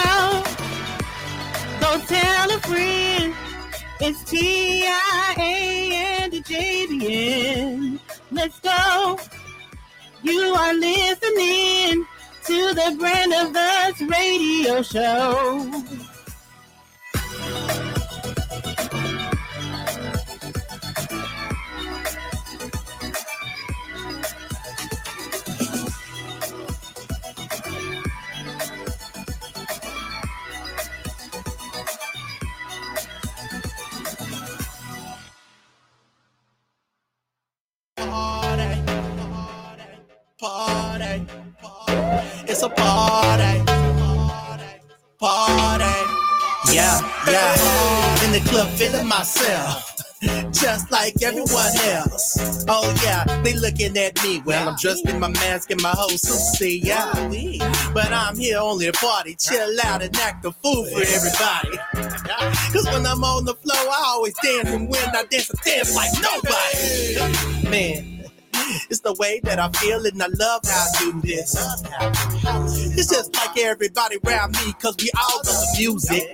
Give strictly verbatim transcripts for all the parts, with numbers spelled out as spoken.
out. Go tell a friend. It's T I A and the J B N. Let's go. You are listening to the Brand of Us radio show. Party, it's a party, party, yeah, yeah. In the club, feeling myself, just like everyone else. Oh yeah, they looking at me. Well, I'm dressed in my mask and my whole suit, see, yeah. But I'm here only to party, chill out and act a fool for everybody. Cause when I'm on the floor, I always dance, and when I dance, I dance like nobody. Man. It's the way that I feel and I love how I do this. It's just like everybody around me, cause we all love the music.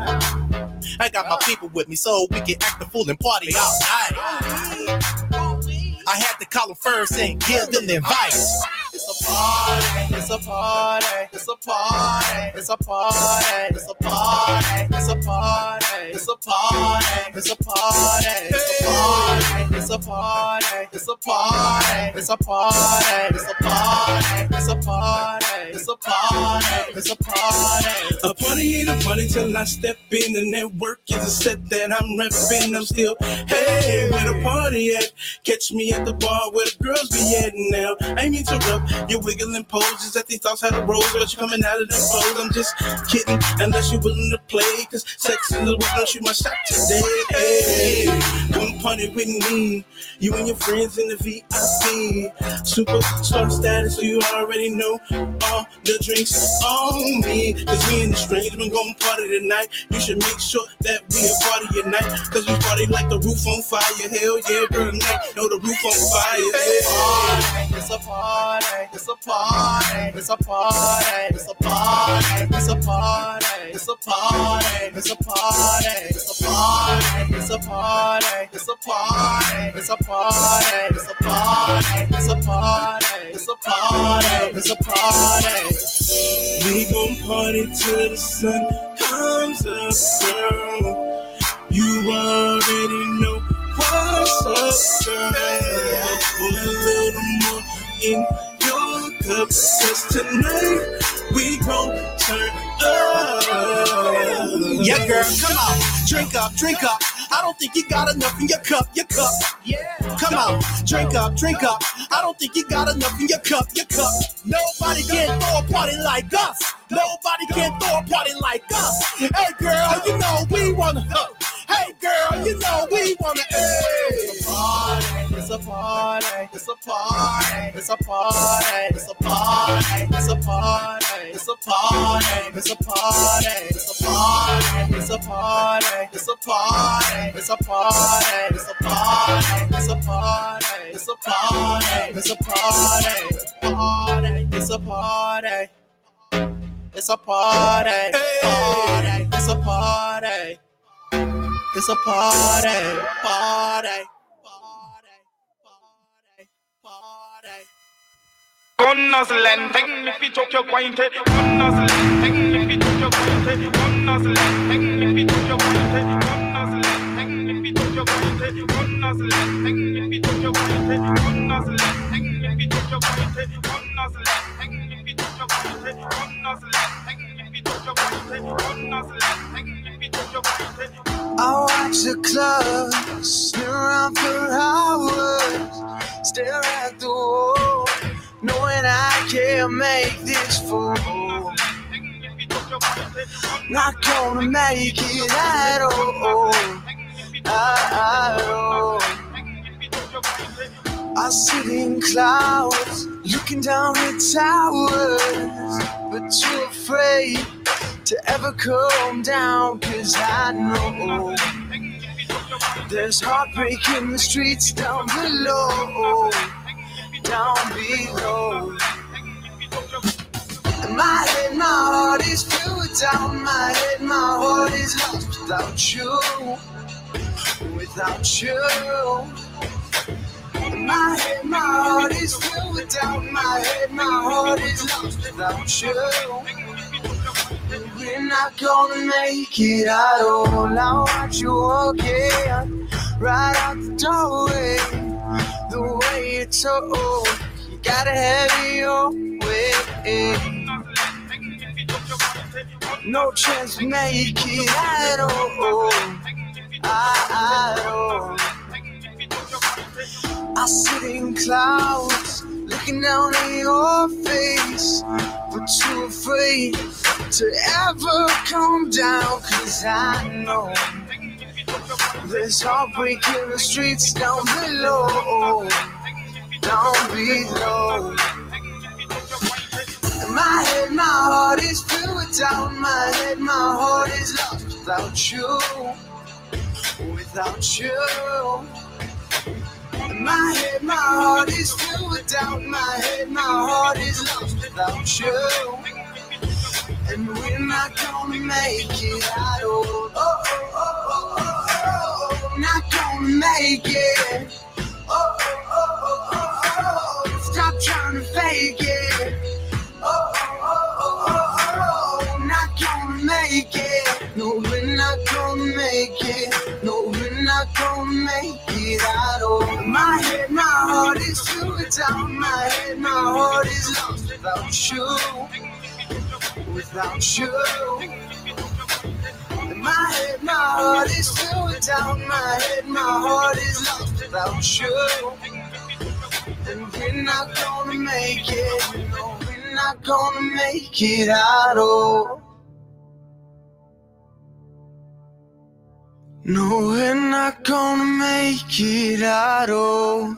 I got my people with me so we can act the fool and party all night. I had to call them first and give them the advice. It's a party, it's a party, it's a party, it's a party, it's a party, it's a party, it's a party, it's a party, it's a party, it's a party, it's a party, it's a party, it's a party, it's a party, it's a party, it's a party. A party ain't a party till I step in, and that work is a set that I'm repping. I'm still, hey, where the party at? Catch me at the bar where the girls be at now. I ain't interrupt. You're wiggling poses at these thoughts had a rose, but you coming out of them clothes. I'm just kidding, unless you're willing to play, cause sex is the way I shoot my shot today. Hey, come party with me, you and your friends in the V I P. Superstar status, so you already know all the drinks on me. Cause we in the strange, we gon' party tonight. You should make sure that we a party at night, cause we party like the roof on fire. Hell yeah, girl, night, know the roof on fire. Hey. It's a party, it's a party, it's a party, it's a party, it's a party, it's a party, it's a party, it's a party, it's a party, it's a party, it's a party, it's a party, it's a party, it's a party, it's a party. We gon' party till the sun comes up, girl. You already know what's up, girl. Put a little more in your cup, cause tonight we gon' turn up. Yeah, girl, come on, drink up, drink up. I don't think you got enough in your cup, your cup. Yeah. Come on, drink up, drink up. I don't think you got enough in your cup, your cup. Nobody can throw a party like us. Nobody can throw a party like us. Hey, girl, you know we wanna. Uh, hey, girl, you know we wanna. Hey. It's a party, it's a party, it's a party, it's a party, it's a party, it's a party, it's a party, it's a party, it's a party, it's a party, it's a party, it's a party, it's a party, it's a party, it's a party, party, it's a party, it's a party, party, it's a party, it's a party, party. Gunners land, hang if you talk your quainted. Gunners land, hang if you talk your quainted. Gunners land, hang if you talk your quainted. Gunners land, hang if you talk your quainted. Gunners land, hang if you talk your quainted. Gunners land, hang if you talk your quainted. Gunners land, hang if you talk your quainted. Gunners land, hang if you talk your quainted. Gunners land, hang if you talk your quainted. I watch the club, spin around for hours, stare at the wall, knowing I can't make this fall. Not gonna make it at all, at all. I sit in clouds, looking down the towers, but too afraid to ever come down, cause I know there's heartbreak in the streets down below, down below. And my head, my heart is filled with without my head, my heart is lost without you, without you. My head, my heart is filled without my head, my heart is lost without you. We're not gonna make it at all. I watch you walking right out the doorway. The way you talk, you gotta have it your way. No chance to make it at all, at all. I sit in clouds, looking down at your face, but too afraid to ever come down, 'cause I know there's heartbreak in the streets down below, down below. My head, my heart is filled without my head, my heart is lost without you, without you. My head, my heart is filled without my head, my heart is lost without you. And we're not gonna make it at all. Oh, oh, oh, oh, oh, oh. Not gonna make it. Oh, oh, oh, oh, oh, oh. Stop trying to fake it. Oh, oh, oh, oh, oh, oh. Not gonna make it. No, we're not gonna make it. No, we're not gonna make it at all. My head, my heart is filled without my head, my heart is lost without you, without you. My head, my heart is filled without my head, my heart is lost without you. And we're not gonna make it, no, we're not gonna make it at all. No, we're not gonna make it at all.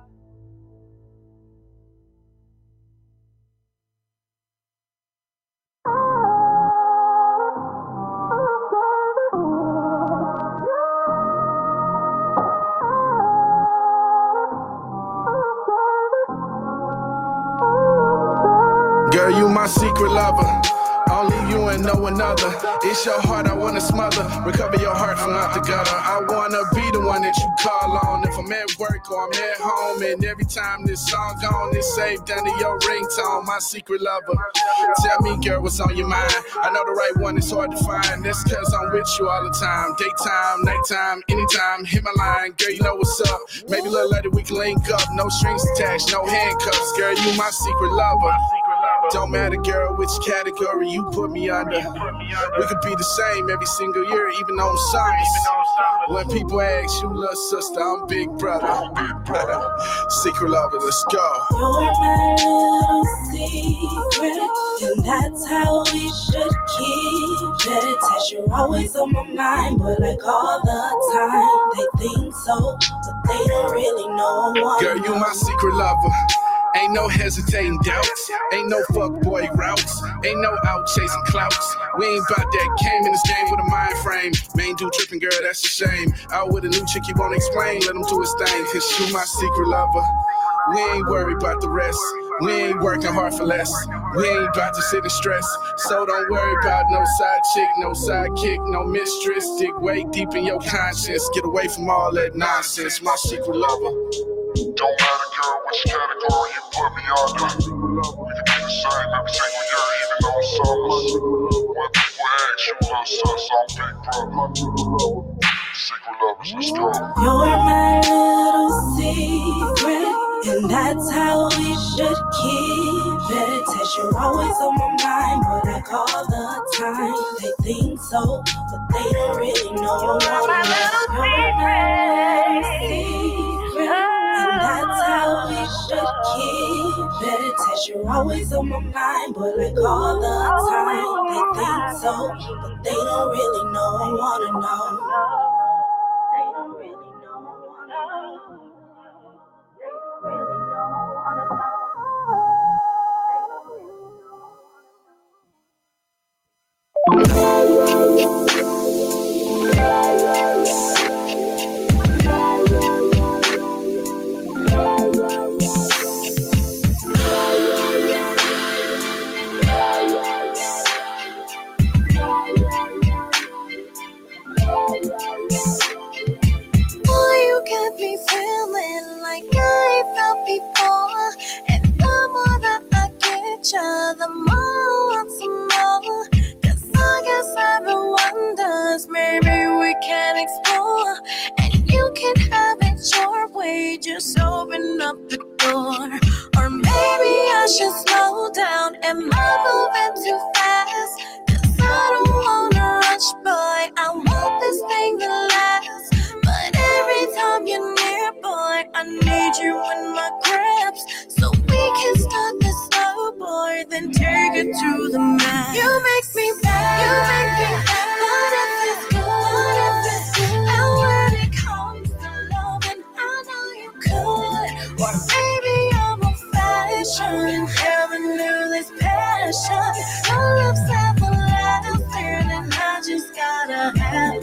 Girl, you my secret lover. Only you and no another. It's your heart I wanna smother. Recover your heart from out the gutter. I wanna be the one that you call on if I'm at work or I'm at home. And every time this song gone, it's saved under your ringtone. My secret lover. Tell me, girl, what's on your mind? I know the right one is hard to find. That's cause I'm with you all the time. Daytime, nighttime, anytime. Hit my line, girl, you know what's up. Maybe a little later we can link up. No strings attached, no handcuffs. Girl, you my secret lover. Don't matter, girl, which category you put me under. We could be the same every single year, even on summers. When people ask you, little sister, I'm big brother. Big brother. Secret lover, let's go. You're my little secret, and that's how we should keep it. As you're always on my mind, but like all the time. They think so, but they don't really know. Girl, you my secret lover. Ain't no hesitating doubts, ain't no fuckboy routes, ain't no out chasing clouts. We ain't bout that, came in this game with a mind frame. Main dude tripping, girl, that's a shame. Out with a new chick, you won't explain, let him do his thing, cause you my secret lover. We ain't worried about the rest, we ain't working hard for less. We ain't about to sit and stress, so don't worry about no side chick, no sidekick, no mistress. Dig way deep in your conscience, get away from all that nonsense, my secret lover. Don't matter, girl, which category you put me under. We can be the same every single year, even though it's summers. When people ask you, little sis, I'm big brother. Secret lovers, let's go. You're my little secret, and that's how we should keep it. As you're always on my mind, but like all the time. They think so, but they don't really know. You're my little secret. That's how we should keep it. As you're always on my mind, but like all the time. They think so, but they don't really know. I wanna know. They don't really know. I wanna know. They don't really know. I wanna know. way, just open up the door. Or maybe I should slow down. Am I moving too fast? Cause I don't wanna rush, boy. I want this thing to last. But every time you're near, boy, I need you in my grasp. So we can start this slow, boy, then take it to the max. You make me bad, you make me bad. But if it's good, but if it's good, and when it comes to loving, I know you could. Or maybe I'm a fashion, never knew this passion. Your love's everlasting, and I just gotta have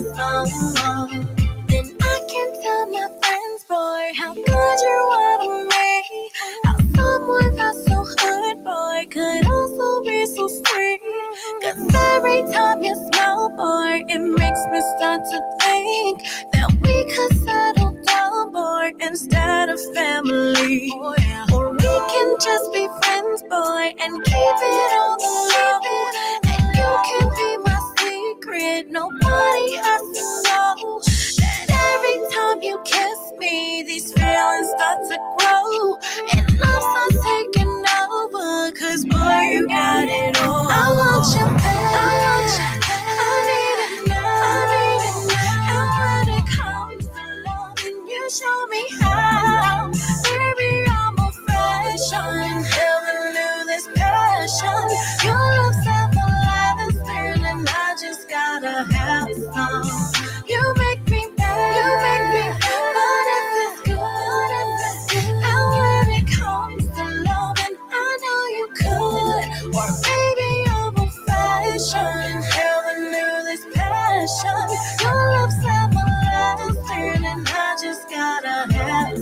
some. Then I can tell my friends, boy, how good you are to me. How someone that's so hurt, boy, could also be so sweet. Cause every time you smile, boy, it makes me start to think that we could settle down, boy, instead of family. Oh, yeah. Or we can just be friends, boy, and keep it on the low. And you can be my secret, nobody has to know. That every time you kiss me, these feelings start to grow. And I'm so taking over, cause boy, you got it all. I want you back, I want you back. I need it now, I need it now. And when it comes to loving, you show me how. Baby, I'm a fashion, never knew this passion. Your love's everlasting, and I just gotta have some. You make me bad, you make me bad. But if it's good, but if it's good, and when it comes to loving, I know you could. Or maybe I'm a fashion, never knew this passion. Your love's everlasting, and I just gotta have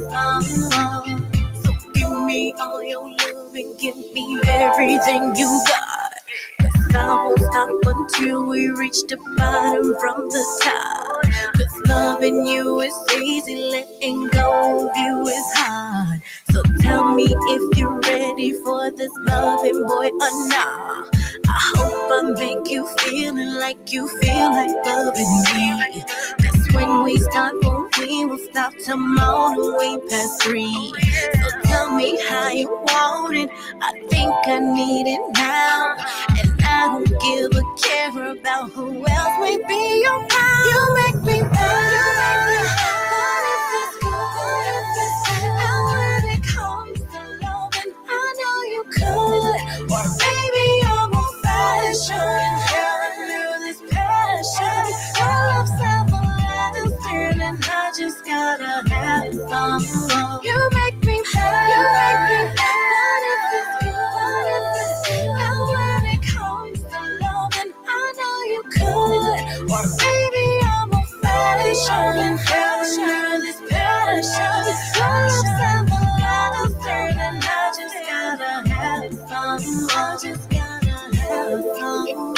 some. So give me all your love and give me everything you got. Cause I won't stop until we reach the bottom from the top. Cause loving you is easy, letting go of you is hard. So tell me if you're ready for this loving, boy, or not. I hope I make you feeling like you feel like loving me. Cause when we start, we will stop tomorrow way past three. So tell me how you want it. I think I need it now. And I don't give a care about who else may be around. You make me bad, you make me bad. But if it's good, but if it's good, and when it comes to loving, I know you could. Or maybe I'm a fashion, never knew this passion. Your love's everlasting, and I just gotta have some. You make me bad, you make me bad. But if it's good, but if it's good, and when it comes to loving, I know you could. Or maybe I'm a fashion, never knew this passion. Your love's everlasting, and I just gotta have some. I just gotta have some.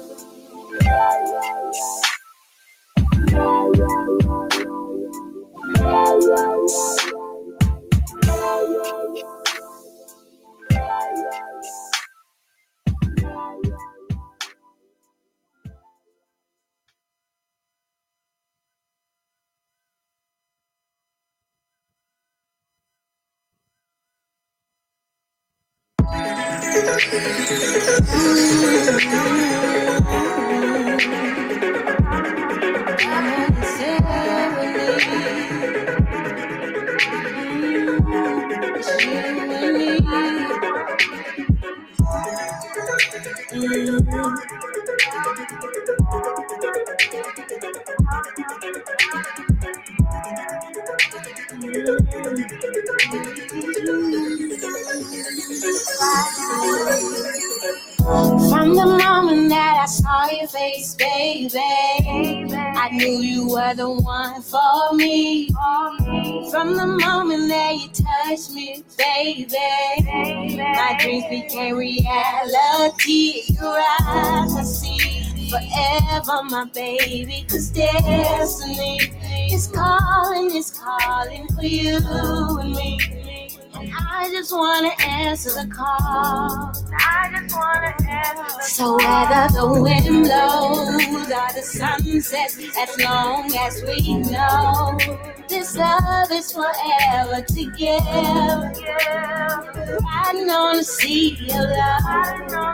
From the moment that I saw your face, baby, I knew you were the one for me. From the moment that you touched me, baby, my dreams became reality. Your eyes I see forever, my baby, 'cause destiny is calling, is calling for you and me. I just wanna answer the call. I just wanna answer the So whether the wind blows these are the sunsets. As long as we know this love is forever together. Riding on the sea of love.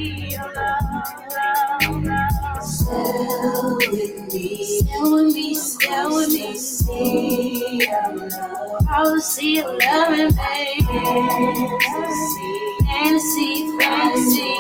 Sail with me, sail with me, sail with me, sea of love. All the sea of love and baby. Fantasy, fantasy,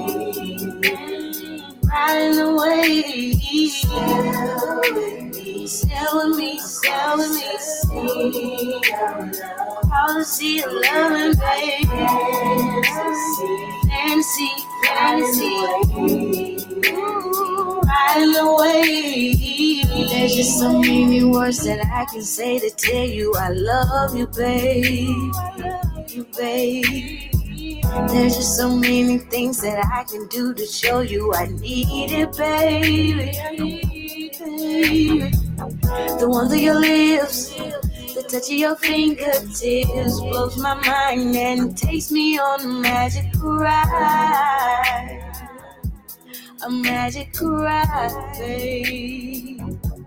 riding away. Sail with me, sail with me, sail with me, sea of love. All the sea of love and baby. Fantasy, fantasy, riding away. There's just so many words that I can say to tell you I love you, babe. You, babe. There's just so many things that I can do to show you I need it, baby. I need it, baby. The warmth of your lips, the touch of your fingertips blows my mind and takes me on a magic ride. A magic ride, babe.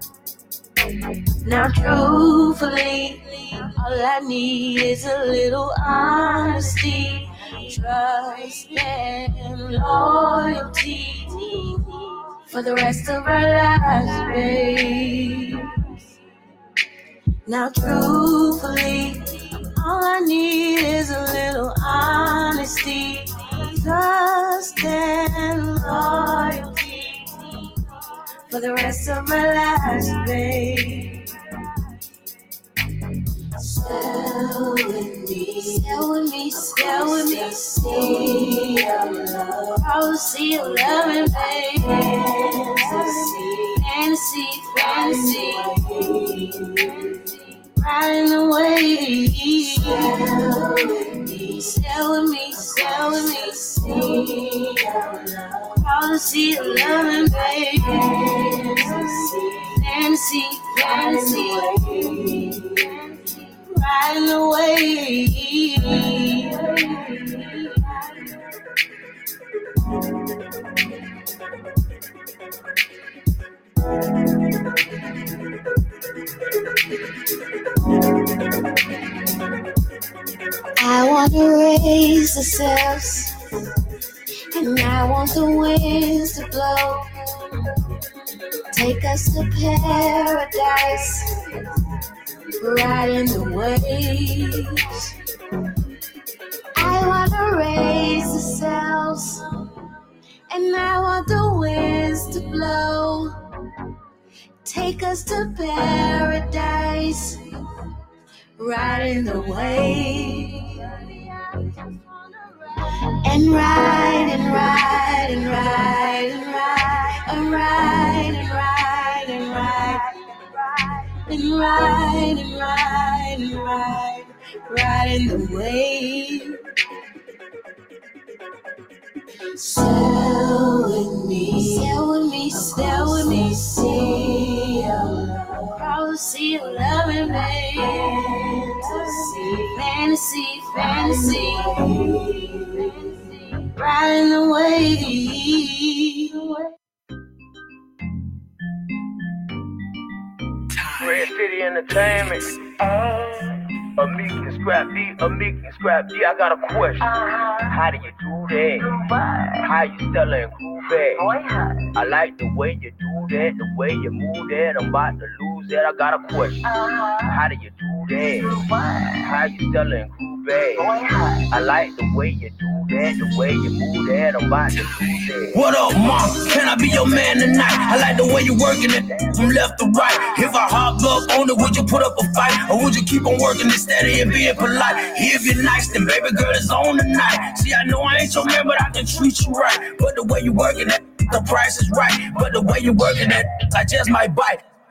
Now truthfully, all I need is a little honesty, trust and loyalty for the rest of our lives, babe. Now truthfully, all I need is a little honesty, trust and loyalty for the rest of my lives, babe. Sail with me, sail with me, sail with me, sea of love. All the sea of love and baby. Fantasy, fantasy, riding away. Sail with me, sail with me, sail with me, sea of love. All the sea of love and baby. Fantasy, fantasy, riding away. I want to raise the sails, and I want the winds to blow. Take us to paradise, riding the waves. I want to raise the sails, and I want the winds to blow. Take us to paradise, riding the waves. And ride and ride and ride and ride and ride and ride and ride and ride and ride and ride, riding the wave. Sail with me, sail with me, sail with me, sea of love. All the sea of love and fantasy, fantasy, fantasy, riding the wave. Red City Entertainment. A meek and scrap D, a meek and scrap D. I got a question. How do you do that? How you Stella and Cool Bag? I like the way you do that, the way you move that. I'm about to lose that. I got a question. How do you do that? How you Stella and Cool Bag? I like the way you do that, the way you move that. I'm about to lose that. What up, mom? Can I be your man tonight? I like the way you working it from left to right. If I hop up on it, would you put up a fight? Or would you keep on working it steady and being polite? If you're nice, then baby girl is on tonight. See, I know I ain't your man, but I can treat you right. But the way you working it, the price is right. But the way you working it, I just might bite.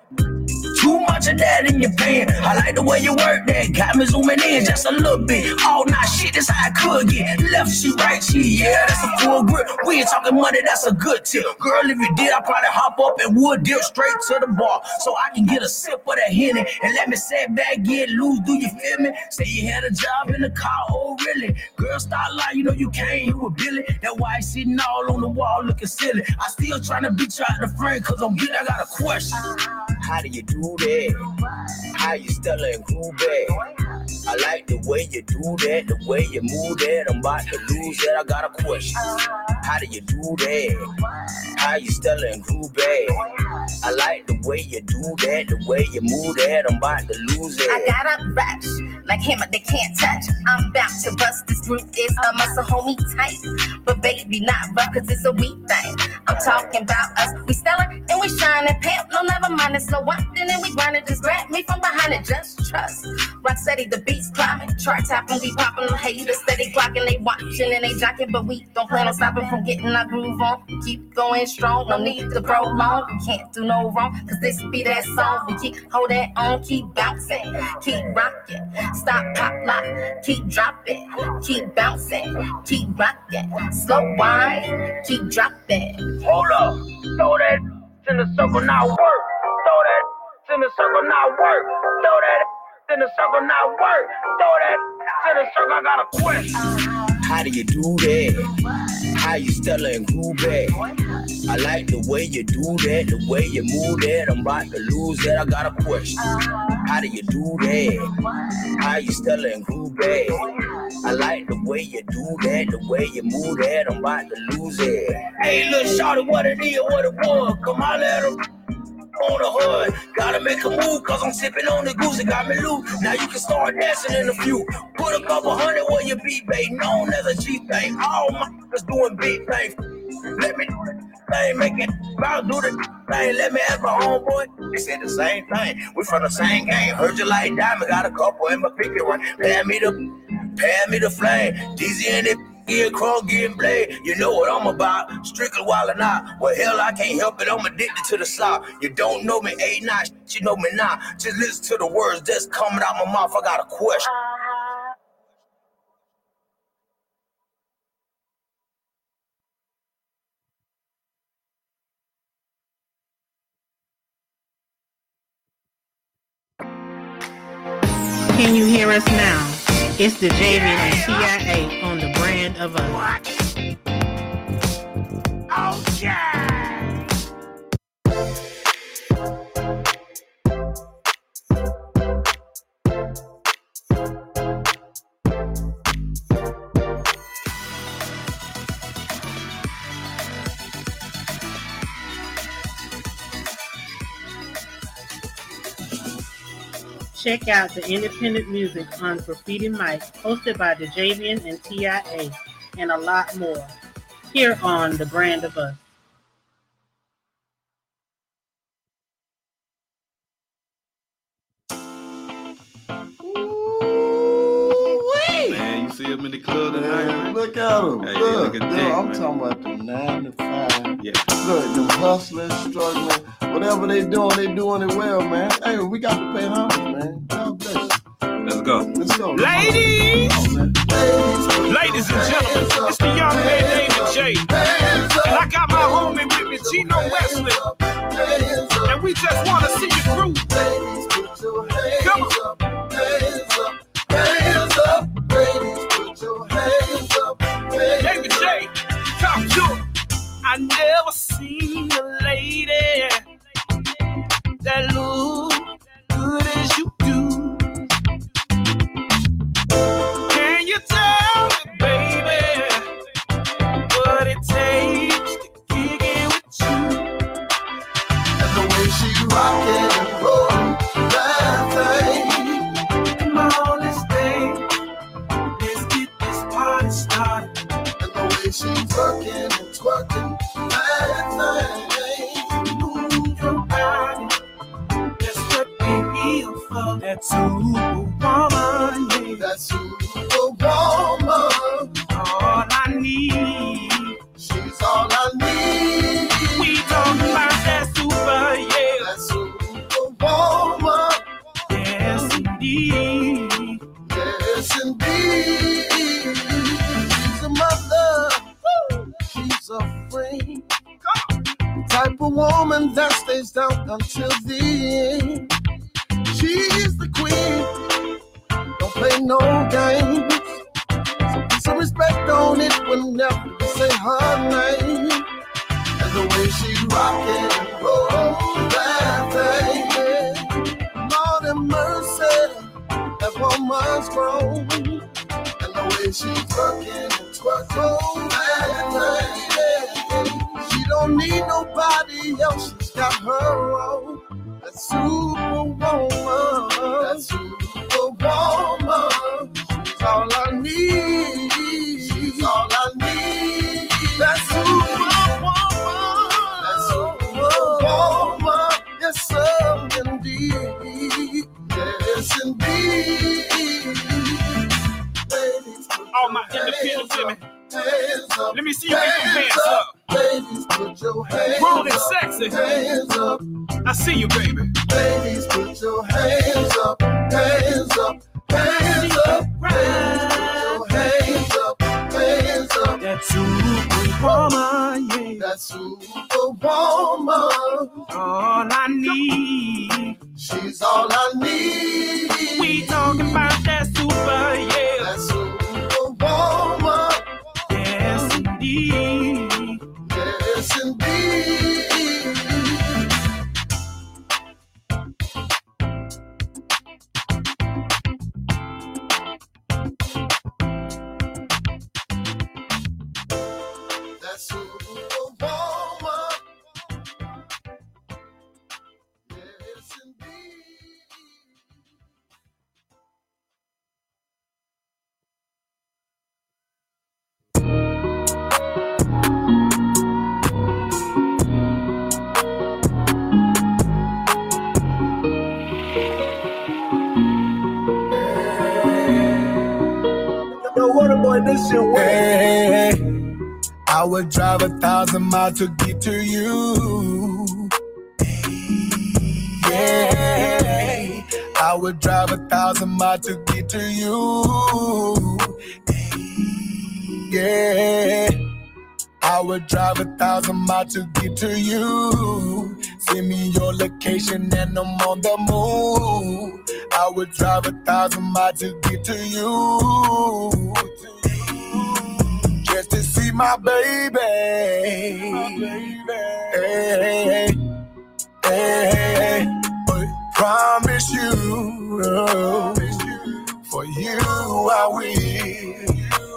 Too much of that in your pan. I like the way you work that. Got me zooming in just a little bit. All night shit, that's how I could get. Left shit, right shit, yeah, that's a full grip. We ain't talking money, that's a good tip. Girl, if you did, I'd probably hop up and would dip straight to the bar. So I can get a sip of that Henny and let me sit back, get loose, do you feel me? Say you had a job in the car, oh really? Girl, start lying, you know you can't, you with Billy. That why sitting all on the wall looking silly. I still trying to beat you out the frame, cause I'm good, I got a question. How do you do that? How you Stella and Groovy? I like the way you do that, the way you move that. I'm about to lose that, I got a question. How do you do that? How you Stella and Groovy? I like the way you do that, the way you move that. I'm about to lose it. I got a rush, like hammer they can't touch. I'm about to bust, this group is a muscle homie tight. But baby, not rough, cause it's a weak thing. I'm talking about us, we Stella and we shine and pimp. No, never mind, it's slow up, then we grind it. Just grab me from behind it, just trust. Rock steady, the beats climbing, chart topping, we popping. Haters steady clocking, they watching and they jocking, but we don't plan on stopping from getting our groove on. Keep going strong, no need to prolong. We can't do no wrong, cause this be that song. We keep holding on, keep bouncing, keep rocking. Stop, pop, lock, keep dropping, keep bouncing, keep rocking. Slow wine, keep dropping. Hold up, throw that in the circle, now work. Throw that in the circle, now work. Throw that in the circle, now work. Throw that in the circle, I got a question. How do you do that? How you Stella and Groovy? I like the way you do that, the way you move that. I'm about to lose that, I got a question. How do you do that? How you Stella and Groovy? I like the way you do that, the way you move that. I'm about to lose it. Hey, little shorty, what it is, what it was. Come on, let her on the hood. Gotta make a move, cause I'm sipping on the goose. It got me loose. Now you can start dancing in a few. Put a couple hundred where you be, babe. Known as a G thing. All my niggas doing big things. Let me do the thing, make it about do the thing. Let me ask my homeboy. They said the same thing. We from the same game. Heard you like diamond, got a couple in my picket one. Pay me the, pay me the flame. D Z and it. Get crunk, getting blade. You know what I'm about. Strictly wild or not. Well, hell, I can't help it. I'm addicted to the slop. You don't know me, ain't not. You know me now. Just listen to the words that's coming out my mouth. I got a question. Can you hear us now? It's the Javian and T I A on the brand of us. What? Oh, yeah! Check out the independent music on Graffiti Mike, hosted by the Javian and T I A, and a lot more, here on The Brand of Us. Ooh-wee. Man, you see him in the club tonight, man? Look at him. Hey, look, look, look, I'm talking about the nine to five. Yeah. Look, them hustlers, struggling, whatever they doing, they doing it well, man. Hey, we got to pay homage, man. God bless you. Let's go. Let's go. Ladies! Ladies and gentlemen, it's the young man David J. And I got my homie with me, Gino Wesley. And we just want to see you through. Come on. Hands up, hands up, ladies, put your hands up. David J, talk to him. I never seen a lady that look good as you do. Can you tell me, baby, what it takes to kick it with you? And the way she rockin' and rollin', that thing. Come on, let's stay. Let's get this party started. And the way she twerkin' and twerkin', that thing. Move your body. That's what we're here for. That superwoman, yeah. That superwoman. All I need. She's all I need. We talking about that super, yeah. That superwoman. superwoman that stays down until the end. She's the queen, don't play no games. So put some respect on it whenever you say her name. And the way she's rocking and roll that thing, yeah. Lord have mercy, that woman's grown. And the way she's working and twerking that thing, yeah. She don't need nobody else, she's got her own. That superwoman, that superwoman, she's all I need, she's all I need. That superwoman, that superwoman, yes sir, indeed, yes indeed. All my independent women, let me see you get your hands up. Ladies, put your hands Grown and up. sexy. Hands up. I see you, baby. Ladies, put your hands up. Hands up. Hands up. Hands up. Hands up. That superwoman, yeah. That superwoman. All I need. She's all I need. We talking about that super, yeah. That superwoman. Yes, indeed. Yes, indeed. That superwoman. Yes, indeed. Yo, Waterboy, this shit way. Hey, I would drive a thousand miles to get to you. Yeah, I would drive a thousand miles to get to you. Yeah, I would drive a thousand miles to get to you. Send me your location and I'm on the move. I would drive a thousand miles to get to you. Just to see my baby. Hey, hey, hey. But promise you, for you I will.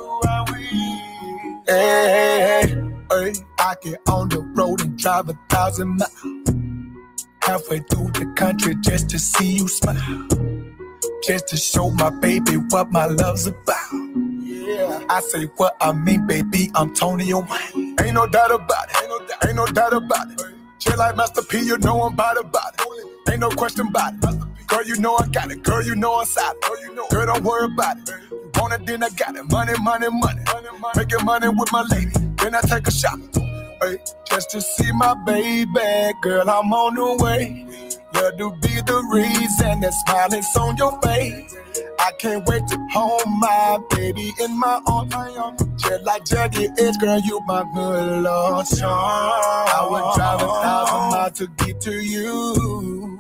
Hey, hey, I get on the road and drive a thousand miles. Halfway through the country just to see you smile. Just to show my baby what my love's about. Yeah, I say what I mean, baby, I'm Tony Wayne. Ain't no doubt about it, ain't no doubt, ain't no doubt about it. Chill like Master P, you know I'm about about it. Ain't no question about it. Girl, you know I got it. Girl, you know I'm solid. Girl, you know. Girl, don't worry about it. You want it, then I got it. Money, money, money. Making money with my lady. Then I take a shot. Hey, just to see my baby. Girl, I'm on the way. Yeah, to be the reason that smiling's on your face. I can't wait to hold my baby in my arms. Just like Jackie Edge, girl, you my good Lord charm. I would drive a thousand miles to get to you.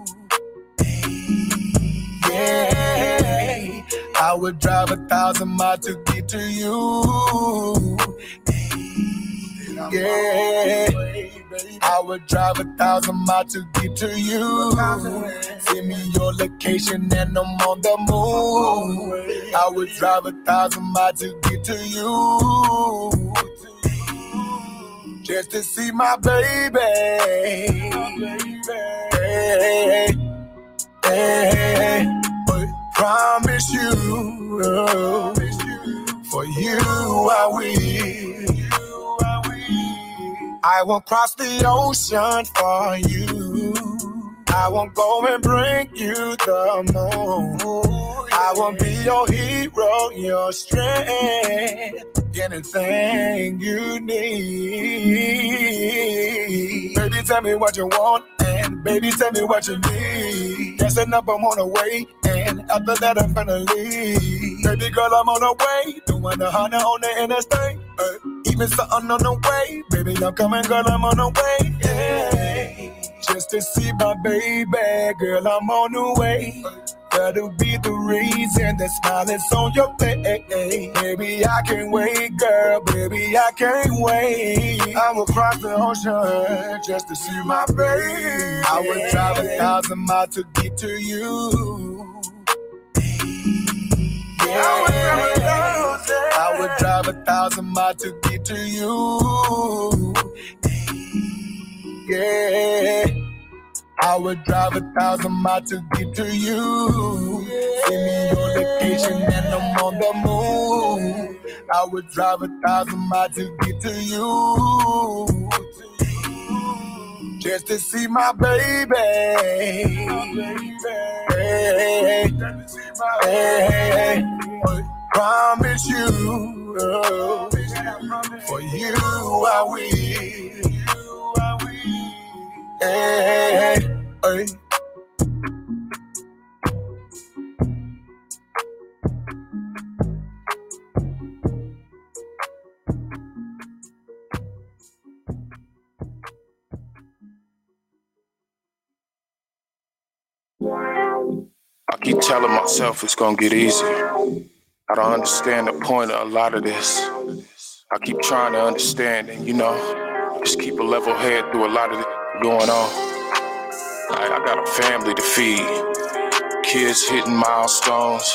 Yeah, I would drive a thousand miles to get to you. Yeah, I would drive a thousand miles to get to you. Send me your location and I'm on the move. I would drive a thousand miles to get to you. Just to see my baby. Hey, hey, hey. But promise you, for you I will. I will cross the ocean for you. I won't go and bring you the moon. I won't be your hero, your strength. Anything you need. Baby, tell me what you want, and baby, tell me what you need. There's a number on the way, and after that I'm gonna leave. Baby girl, I'm on the way, doing a hundred on the interstate. Uh, even something on the way, baby, I'm coming, girl, I'm on the way. Yeah. just to see my baby. Girl, I'm on the way. That'll be the reason that smile is on your face. Baby, I can't wait, girl. Baby, I can't wait. I will cross the ocean just to see my baby. I would drive a thousand miles to get to you. Yeah. I would drive a thousand. I would drive a thousand miles to get to you. Yeah. I would drive a thousand miles to get to you. Send me your location and I'm on the move. I would drive a thousand miles to get to you. Just to see my baby. Hey, hey, hey. Promise you, oh, for you I will. Hey, hey. I keep telling myself it's gonna get easy. I don't understand the point of a lot of this. I keep trying to understand and, you know, just keep a level head through a lot of this going on. I, I got a family to feed, kids hitting milestones.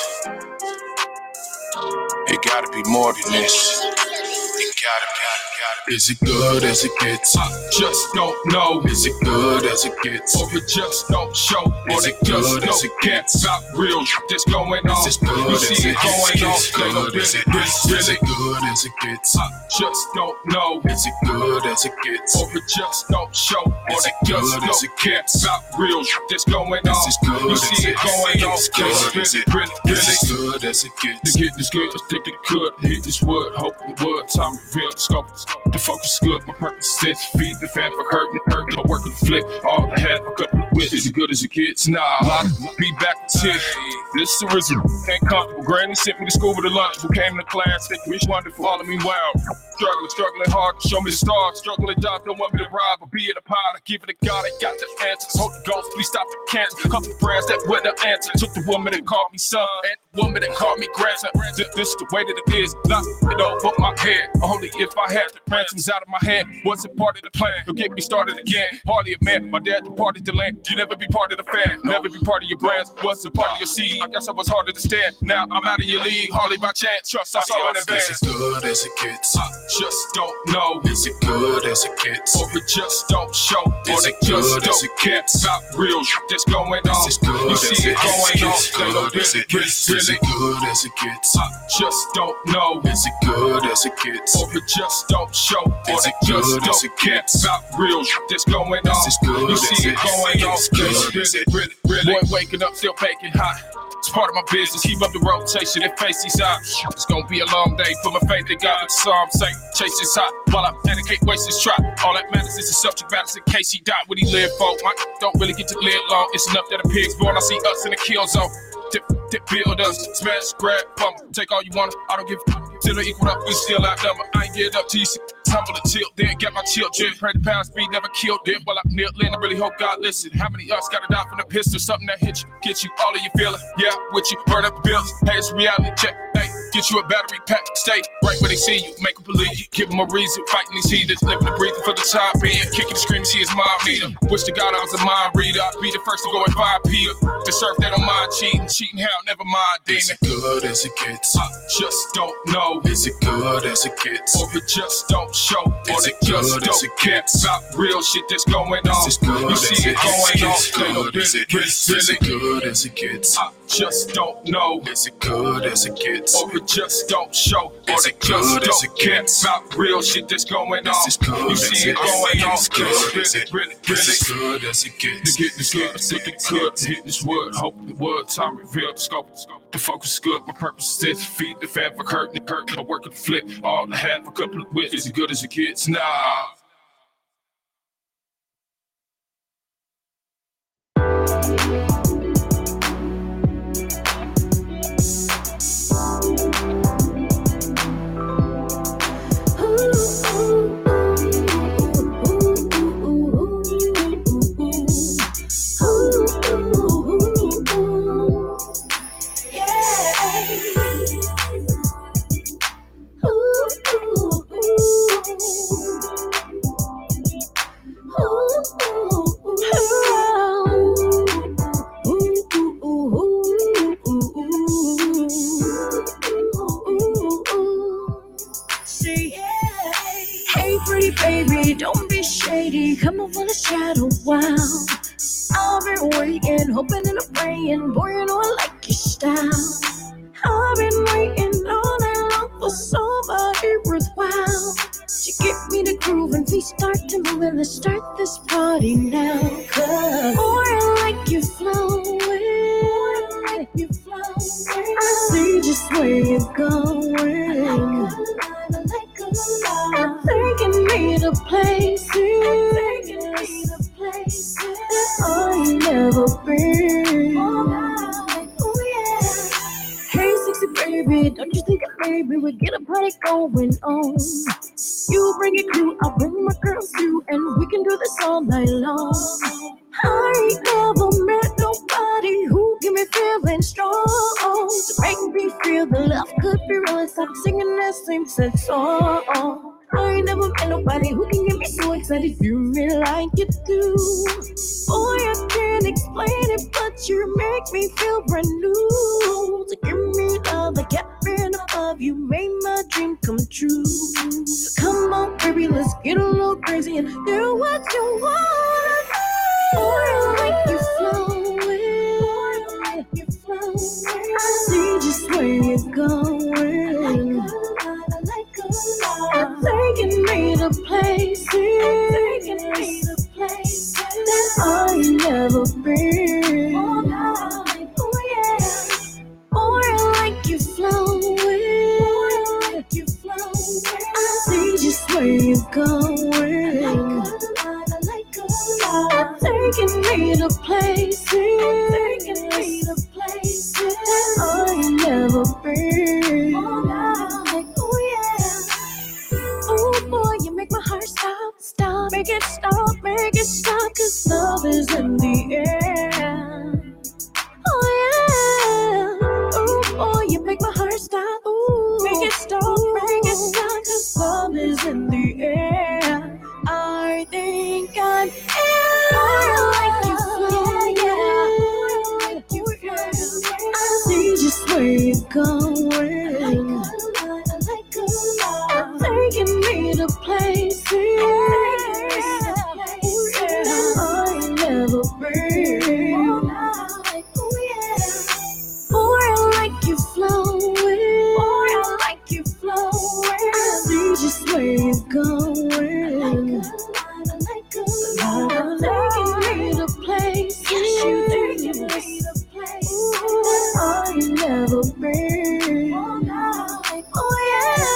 It gotta be more than this. It gotta be. Is it good as it gets? I just don't know. Is it good as it gets? Or it just don't show. Or is it good as it gets? About real that's going on. Is it good you see it going on. Is it good as it gets? I just don't know. Is it good as it gets? Or it just don't show. Or is it just don't gets? About real that's going on. You see it going on. Is it good as it gets? To get this good, I think it could. Hit this wood, hope it would. Time reveal the scope. The focus good, my purpose is feed the fan for hurting, hurting, I'm working flip, all the head, I cut the with as good as it gets. Nah, I be back to tip. This is the original, ain't comfortable. Granny sent me to school with a lunch, who came to class, think me wonderful, follow me wild. Struggling, struggling hard, show me the stars. Struggling, dog, don't want me to rob or be in a pot. I give it to God, I got the answers. Holy Ghost, please stop the cancer. Couple prayers that were the answer. Took the woman that called me son, and the woman that called me grandson. This, this is the way that it is. Not it over my head. Only if I had the ransoms out of my hand. Wasn't part of the plan. You'll get me started again. Hardly a man. My dad departed the land. You never be part of the fan. Never be part of your brands. Wasn't part of your seed. I guess I was harder to stand. Now I'm out of your league. Hardly by chance. Trust I saw in advance. Is it good as it gets? I just don't know. Is it good as it gets? Or it just don't show. Or Is it it just good don't as it get about real that's going on. Is it good You as see it it going gets? on. Good as it gets? Is it good as it gets? I just don't know. Is it good as it gets? Or it just don't show. Or Is it it just good as don't it get gets? about real that's going on. Is it good You as see it it going on. gets? Good as it- Really, really, boy, waking up still baking hot. It's part of my business. Keep up the rotation and face these eyes. It's gonna be a long day for my faith in God. Psalm say, chase this hot while I dedicate, waste this trap. All that matters is the subject matters in case he died when he lived, folk. My don't really get to live long. It's enough that a pig's born. I see us in the kill zone. Dip, dip, build us, smash, grab, pump, take all you want. I don't give a till they equal up, we still outnumber. I ain't get up till you see tumble the tilt, then get my children. Pray the power speed, never killed them. While I kneel in, I really hope God listen. How many of us gotta die from the pistol? Something that hit you, get you all of your feeling. Yeah, with you, burn up the bills. Hey, it's reality check. Hey, get you a battery pack, stay right where they see you. Make them believe you, give them a reason. Fighting these heathens, living and breathing for the time being. Kicking and screaming, see his mom meter. Wish to God I was a mind reader. I'd be the first to go and find Peter. To serve they don't mind cheating, cheating hell, never mind demon. Is it good as it gets? I just don't know. Is it good as it gets? Or it just don't show. Or Is it it just good as don't it get gets? about real shit that's going on. Is it good You as see it it going on. gets? Good as it gets? Is it good as it gets? I just don't know. Is it good as it gets? Or it just don't show. Or Is it it just good as don't it get gets? about real shit that's going on. Is it good You as see it it going on. gets? Good as it Really, Is it really. good as it To gets? get this good, I think it could. Hit this wood, hope the wood. Time reveal the scope. The focus is good. My purpose is to feed the fan for hurting and hurting. I work and flip all the half a couple of wits. Is it good as it gets? Nah. Hey, pretty baby, don't be shady. Come over the shadow, wow. I've been waiting, hoping and praying. Boy, you know I like your style. I've been waiting all night long for somebody worthwhile to get me to groove and we start to move and let's start this party now. Cause boy, I like you flowing. Boy, I like you flowing. I see just where you're going. I'm taking me to places that I ain't never been. Oh yeah. Hey, sexy baby, don't you think, baby, we get a party going on? You bring your crew, I'll bring my girls too, and we can do this all night long. I ain't never met nobody who get me feeling strong, to make me feel the love could be real and stop singing that same sad song. I ain't never met nobody who can get me so excited, do me like you do. Boy, I can't explain it, but you make me feel brand new. To give me love like heaven above, you made my dream come true. So come on, baby, let's get a little crazy and do what you want. Boy, I like you flowing. Boy, I like you flowing. I see just where you're going. I like a lot. I'm taking me to places. Taking me to places that I ain't never been. Oh yeah. Boy, I like you flowing. Boy, I like you flowing. I see just where you're going. I'm taking me to places, taking me to places that I ain't never been. Oh yeah. Oh boy, you make my heart stop, stop, make it stop, make it stop, 'cause love is in the air. Oh yeah. Oh boy, you make my heart stop, ooh, make it stop, make it stop, 'cause love is in the air. I think I'm where you going? I'm taking me to places I ain't never been. Boy, I like you flowing. Boy, I like you flowing. I see just where you're going. I'm taking me to places. You're taking me to places I ain't never been. Oh yeah.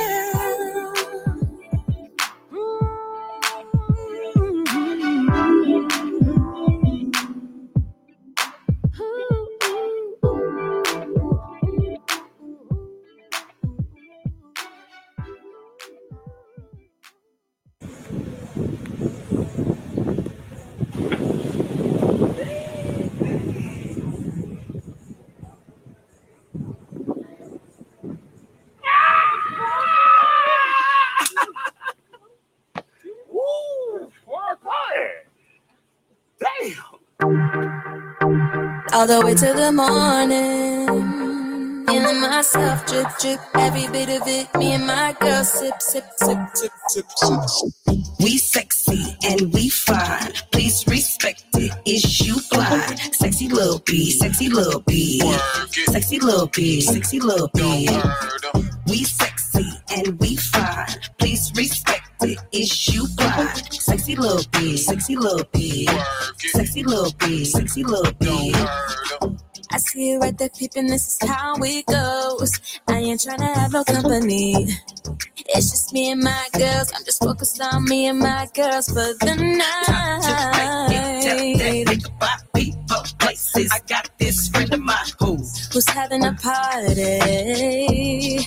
All the way to the morning, feeling myself drip, drip, every bit of it. Me and my girl sip, sip, sip, sip, sip, sip. We sexy and we fine. Please respect it. Is you blind? Sexy little bee, sexy little bee, sexy little bee, sexy little bee. We sexy and we fine. Please respect it. Is you blind? Sexy little bee, sexy little bee, sexy little bee, sexy little bee. I see you right there peeping, this is how it goes. I ain't tryna have no company. It's just me and my girls. I'm just focused on me and my girls for the night. Think about people, places. I got this friend of mine who who's having a party. You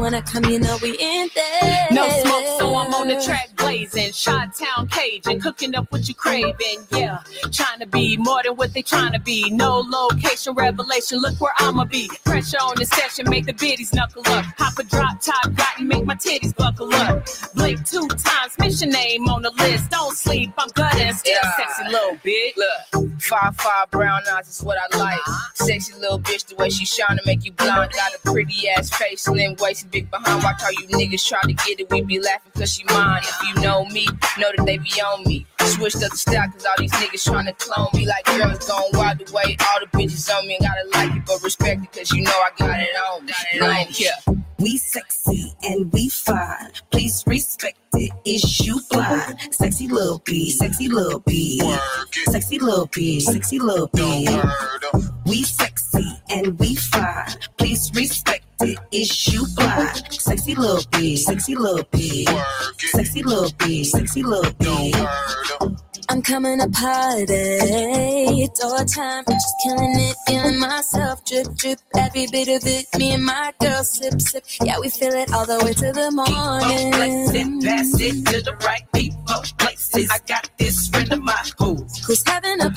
wanna come, you know we in there. No smoke, so I'm on the track blazing. Shot-town Cajun, cooking up what you craving. Yeah, trying to be more than what they trying to be. No location revelation, look where I'ma be. Pressure on the session, make the biddies knuckle up. Hop a drop top, got and make my titties buckle up. Blink two times, miss your name on the list. Don't sleep, I'm gutting, still Yeah. sexy little bitch. Look, five five brown eyes is what I like. Sexy little bitch, the way she shine to make you blind. Got a pretty ass face, slim waist, big behind. Watch how you niggas try to get it. We be laughing cause she mine. If you know me, know that they be on me. Switched up the style cause all these niggas trying to clone me. Like girls gone wild away. All the bitches on me and gotta like it, but respect it cause you know I got it on. Got it on, yeah. We sexy and we fine. Please respect it. Is you blind? Sexy little bee, sexy little bee, sexy little bee, sexy little bee. We sexy and we fine. Please respect it. Is you blind? Sexy little bee, sexy little bee, sexy little bee, sexy little bee. I'm coming to party. It's all time. I'm just killing it, feeling myself. Drip, drip, every bit of it. Me and my girl sip, sip. Yeah, we feel it all the way to the morning. Place it, pass it to the right people, places. I got this friend of mine who Who's having a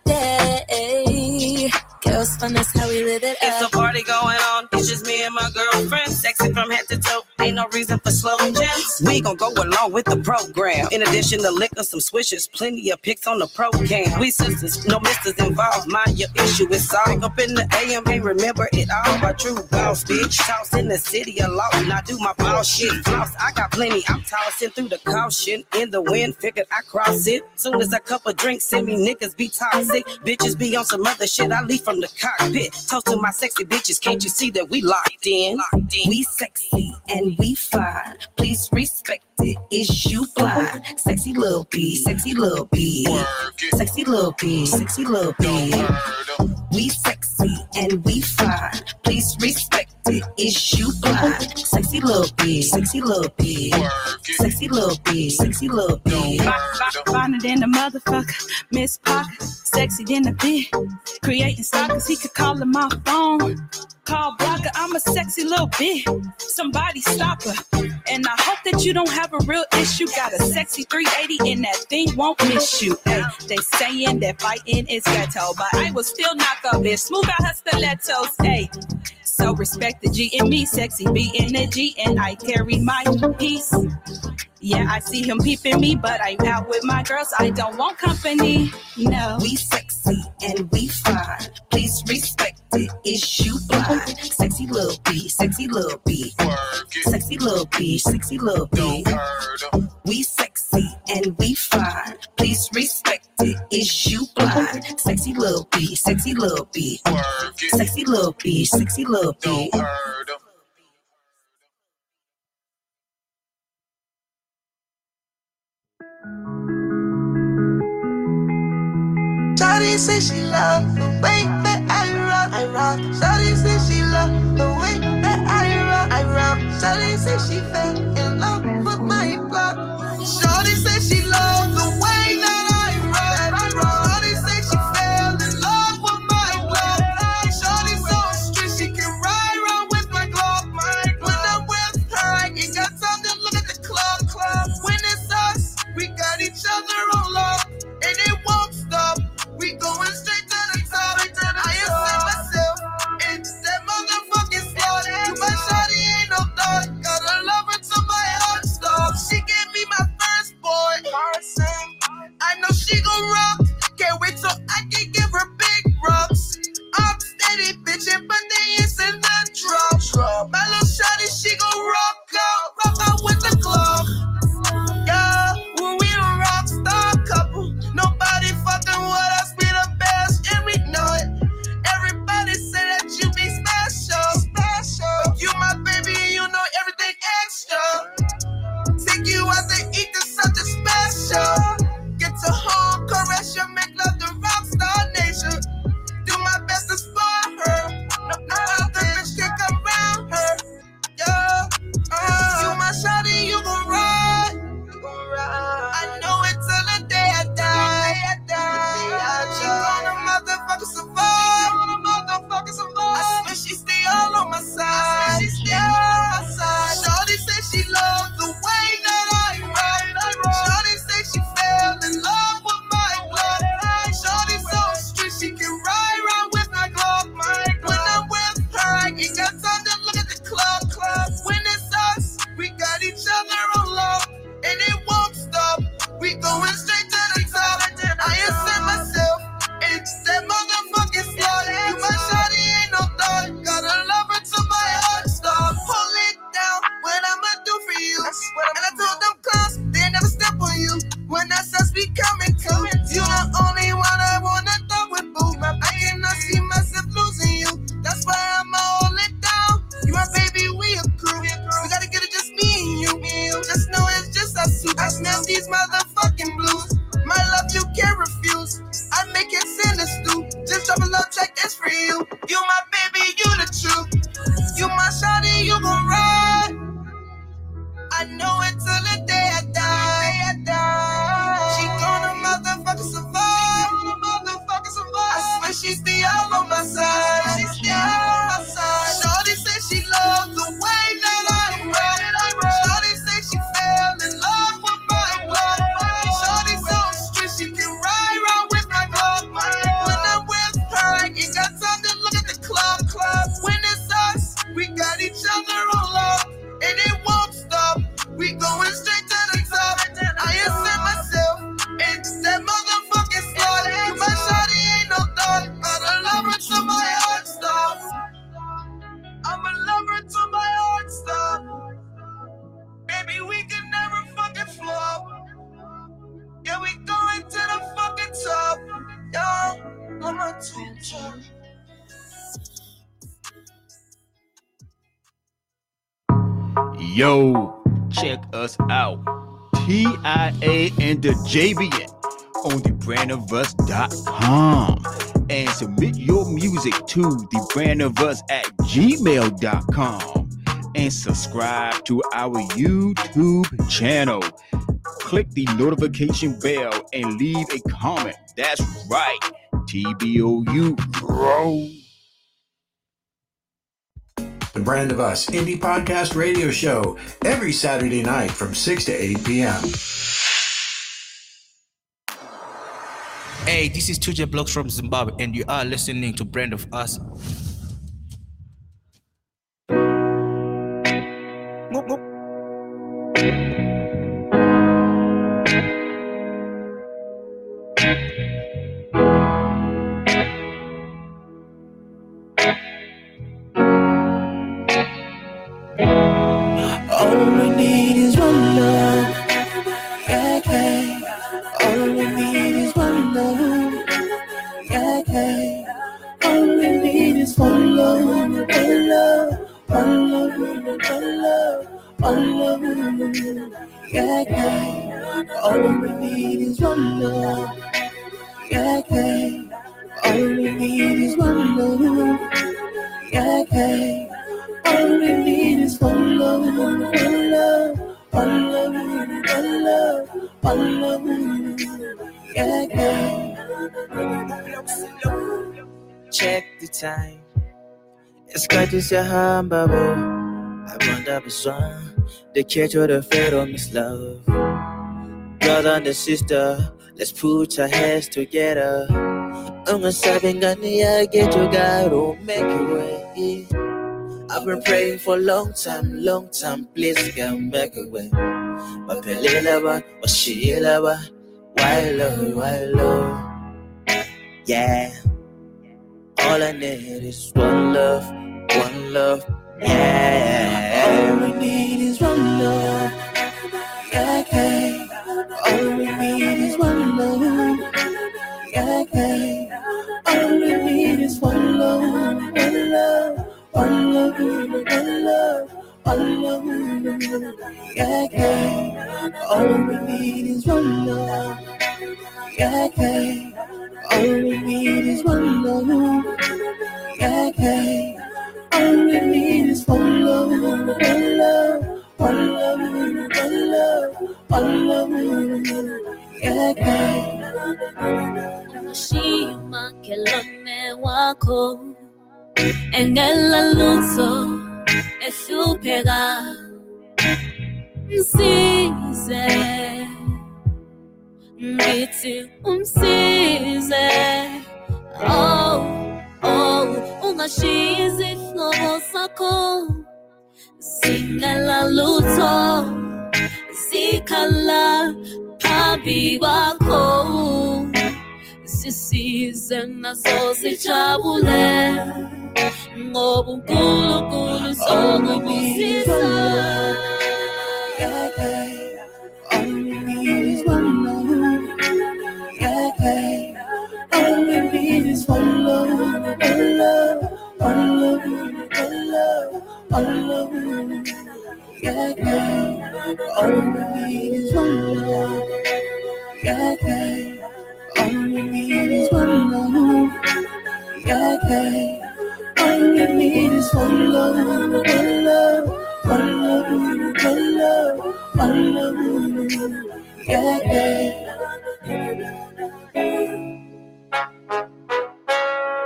party? Girls fun, that's how we live it It's up. a party going on. It's just me and my girlfriend. Sexy from head to toe. Ain't no reason for slow jams. We gon' go along with the program. In addition to liquor, some swishers, plenty of pics on the program. We sisters, no misters involved. Mind your issue, it's all up in the A M. Ain't remember it all. My true boss, bitch. Toss in the city alone. I do my boss shit. Floss, I got plenty. I'm tossing through the caution. In the wind, figured I cross it. Soon as a couple drinks send me niggas be toxic. Bitches be on some other shit. I leave from the cockpit. Toast to my sexy bitches. Can't you see that we locked in? We sexy and we fine. Please respect it. Is you blind? Sexy little bee, sexy little bee, sexy little bee, sexy little bee. We sexy and we fine. Please respect it. Is you blind? Sexy little bee, sexy little bee, sexy little bee, sexy little bee. Finer than the motherfucker, Miss Parker, sexy than the bit. Creating stalkers, he could call him my phone. Call blocker, I'm a sexy little bit. Somebody stop her. And I hope that you don't have a real issue. Got a sexy three eighty and that thing won't miss you. Ay, they saying that fighting is ghetto, but I will still knock a bitch. Smooth out her stilettos. Ay. So respect the G in me, sexy B in the G, and I carry my piece. Yeah, I see him peeping me, but I'm out with my girls. I don't want company. No. We sexy and we fine. Please respect it. Is you blind? Sexy little bee, sexy little bee, sexy little bee, sexy little bee. We sexy and we fine. Please respect it. Is you blind? Sexy little bee, sexy little bee, sexy little bee, sexy little bee. Shawty say she love the way that I rock, I rock. Shawty say she love the way that I rock, I rock. Shawty say she fell in love with my block. Shawty say she love the way that I rock, I rock. Shawty say she fell in love with my block. Shawty so street she can ride around with my Glock. When I'm with her, I ain't got time to look at the club. When it's us, we got each other on lock, and it won't stop. We going straight to the top. I am set myself in that motherfucking spot. To my shawty ain't no thought. Gotta love her to my she's still on my side. She's still on my side. Shorty said she loves the way that I ride. Shorty said she fell in love with my blood. Shorty so strict she can ride around with my club. When I'm with her, I ain't got time to look at the club. Club. When it's us, we got each other on love, and it won't stop. We going straight to the top. I accept myself and that motherfucking slut. You my shawty ain't no thought. I'm a lover to my heart stop. I'm a lover to my heart stop. Baby, we can never fucking flop. Yeah, we going to the fucking top. Yo, I'm a teacher. Yo, check us out. T I A and the J B N on the brand of us dot com and submit your music to the brand of us at gmail dot com and subscribe to our YouTube channel. Click the notification bell and leave a comment. That's right, T B O U, bro. The Brand of Us Indie Podcast Radio Show every Saturday night from six to eight p.m. Hey, this is Tuja Blocks from Zimbabwe, and you are listening to Brand of Us. Moop, moop. All we need is one love. Yeah, yeah. All we need is one love. Yeah, yeah. All we need is one love. One love. One love. One love. One love. Yeah, yeah. All we need is one love. Yeah, yeah. All we need is one love. Yeah, yeah. All we need is one love, one love, one love, one love, one love, yeah, yeah. Check the time. Isikhathi siyahamba bo. Abantu abazwa the catch or the fate on this love. Brother and sister, let's put our heads together. Ungasabi ngani yakhe together, make it way. I've been praying for a long time, long time, please come back away. Mapelelaba, washilaba, why love, why love? Yeah. All I need is one love, one love, yeah. All we need is one love, yeah, yeah. All we need is one love, yeah, yeah. All we need is one love, one love. One love, one love, one love, yeah, yeah. All we need is one love, yeah, yeah. All we need is one love, yeah, yeah. All we need is one love, one love, one love, one love, one love, yeah, yeah. Shima kelone wako. Engela lutho ehlupheka msize ngithi umsize oh oh ungashiya izihlobo sakho singela lutho sikhala phambi kwakho sisize naso sijabule ngoba uNkulunkulu sokubusisa. Yeah, yeah. All we need is one love. Yeah, yeah. All we need is one love, one love, one love, one love, one love. Yeah, yeah. All we need is one love. Yeah, yeah. All we need is one love. Yeah, yeah. All we need is one love, one love, one love, one love, one love, yeah, yeah.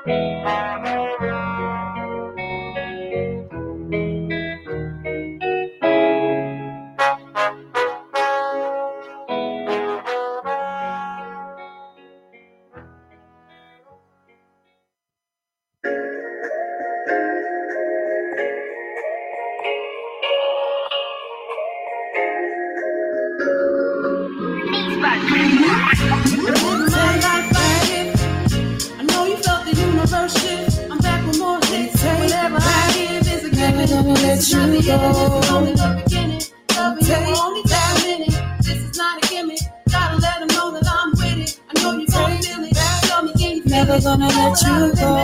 Never gonna let you go.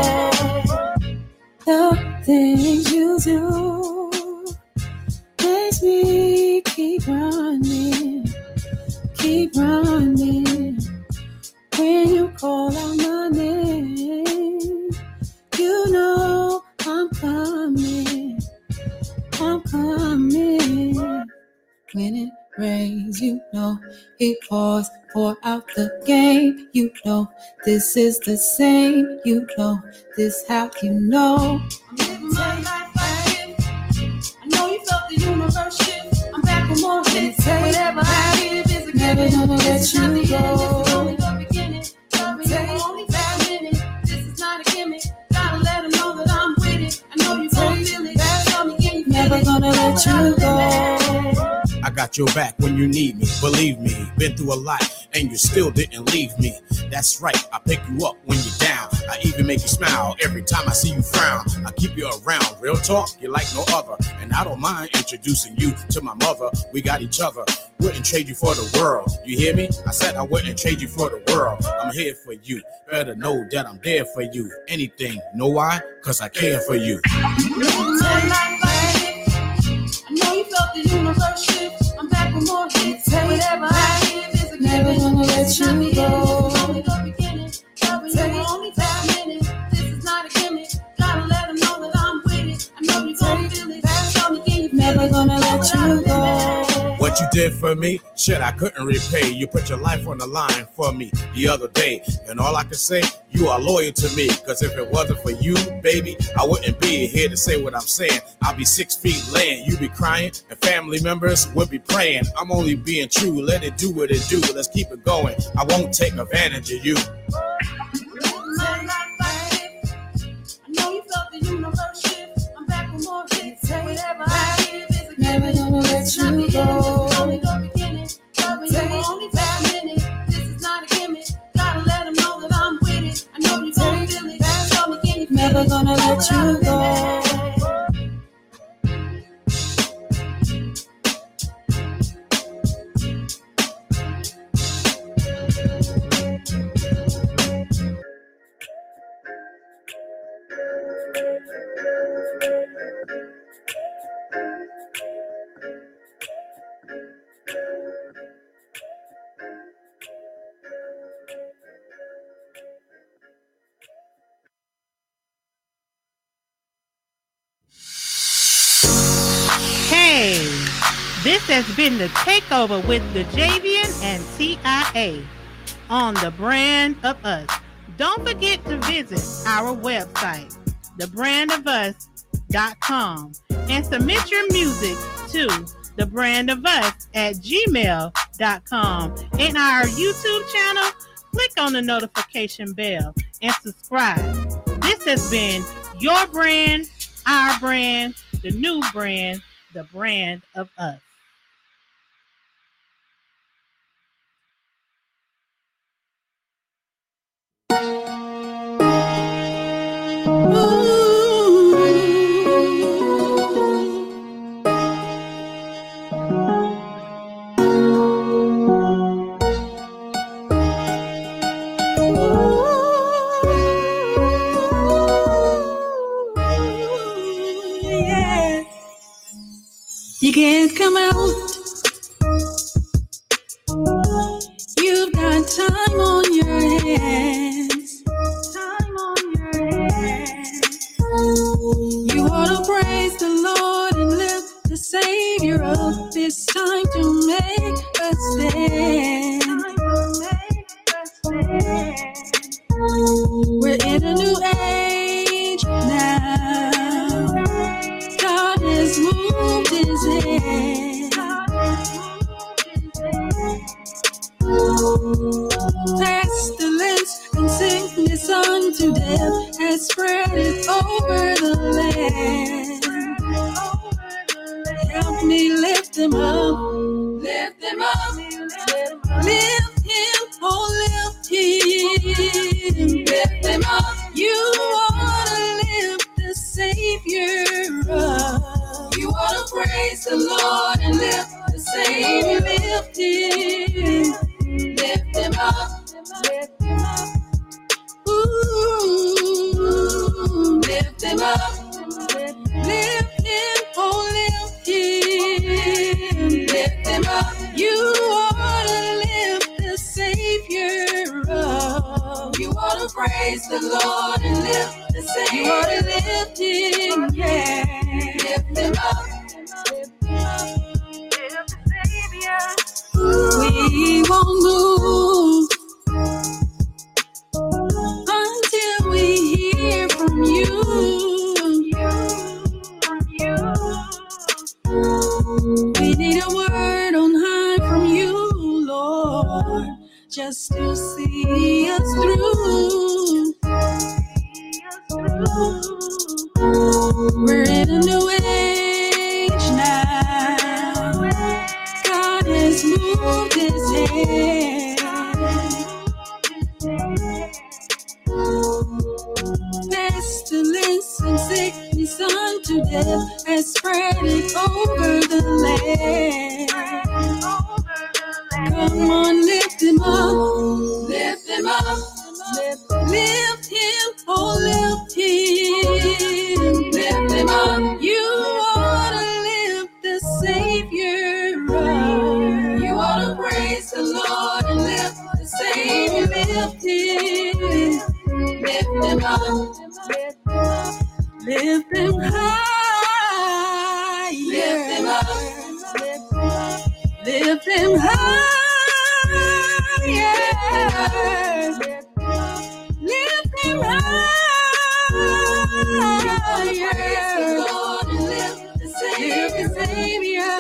The things you do makes me keep running, keep running. When you call out my name, you know I'm coming, I'm coming. When it rains, you know it pours, pour out the game. You know this is the same. You know this how you know. I'm living my life right. I know you felt the universe shift. I'm back with more hits. Whatever I give is a Never given. gonna let This is not you the end. This is go. only the beginning. Love you only five minutes. This is not a gimmick. Gotta let them know that I'm with it. I know you gon' feel it. Tell me, can you feel Never it? gonna let you go. I got your back when you need me, believe me. Been through a lot and you still didn't leave me. That's right, I pick you up when you're down. I even make you smile every time I see you frown. I keep you around, real talk, you're like no other. And I don't mind introducing you to my mother. We got each other, wouldn't trade you for the world. You hear me? I said I wouldn't trade you for the world. I'm here for you, better know that I'm there for you. Anything, know why? Cause I care for you. I know you felt the universe shift. I'm back with more hits. Whatever I give is a given. Never gonna let This is not you the end. go. This is only the beginning. Loving you only five minutes. This is not a gimmick. Gotta let them know that I'm with it. I know you gon' feel it. Tell me, can you feel Never it? gonna let you go. What you did for me, shit, I couldn't repay. You put your life on the line for me the other day. And all I can say, you are loyal to me. Cause if it wasn't for you, baby, I wouldn't be here to say what I'm saying. I'll be six feet laying, you be crying, and family members would be praying. I'm only being true, let it do what it do. Let's keep it going, I won't take advantage of you. I know you felt the universe shift. I'm back with more hits. Whatever I give is a Never given. gonna let This is not you the end. This go. is only the beginning. Loving you only five minutes. This is not a gimmick. Gotta let them know that I'm with it. I know you gon' feel it. Tell me, can you feel Never it? gonna let you go. Hey, this has been the takeover with the Javian and T I A on the Brand of Us. Don't forget to visit our website, the brand of us dot com, and submit your music to the brand of us at gmail dot com. In our YouTube channel, click on the notification bell and subscribe. This has been your brand, our brand, the new brand, the Brand of Us. Yeah. You can't come out. You've got time on your hands. Time on your hands. You ought to praise the Lord and lift the Savior up. It's time to make a stand. We're in a new age. unto death has spread it over the land. Help me lift him up, lift him up, lift him, oh lift him, lift him up. You ought to lift the Savior up. You ought to praise the Lord and lift the Savior, lift him, lift him up, lift him up. Ooh, lift him up, lift him, oh lift him, lift him up. You ought to lift the Savior up. You ought to praise the Lord and lift the Savior. You ought to lift him, yeah. Lift him up, lift him up, lift the Savior. We won't move until we hear from you. We need a word on high from you, Lord, just to see us through. We're in a new age now. God has moved his hand. Pestilence and sickness unto death has spread it over the land. Come on, lift him up, lift him up, lift, lift him, oh lift him, lift him up. You ought to lift the Savior up. You ought to praise the Lord and lift the Savior, lift him. Lift him up, lift him high, lift him up, lift him high, yeah. Lift him high, yeah. Lord, and lift the Savior,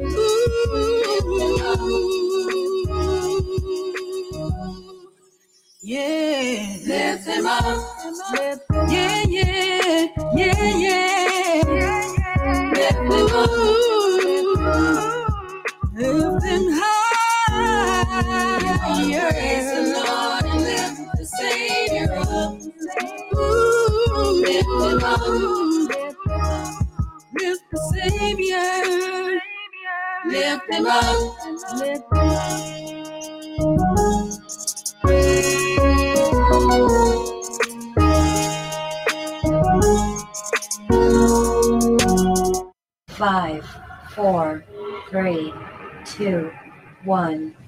yeah. Lift him up, lift, yeah, yeah, yeah, yeah. Lift him up, lift him high, yeah. Praise the Lord and lift the Savior up. Ooh, lift him up, lift the Savior, lift him up, lift him Five, four, three, two, one.